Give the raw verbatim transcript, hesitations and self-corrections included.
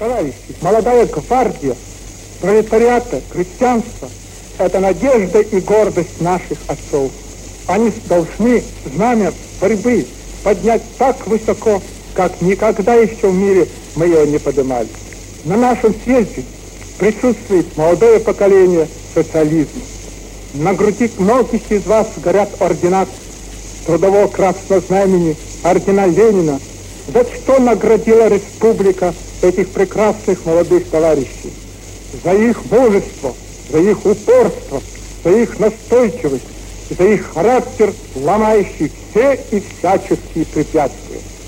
Товарищи, молодая гвардия, пролетариата, крестьянства – это надежда и гордость наших отцов. Они должны знамя борьбы поднять так высоко, как никогда еще в мире мы его не поднимали. На нашем съезде присутствует молодое поколение социализма. На груди многих из вас горят ордена Трудового Красного Знамени, ордена Ленина. За что наградила республика этих прекрасных молодых товарищей? За их мужество, за их упорство, за их настойчивость, за их характер, ломающий все и всяческие препятствия.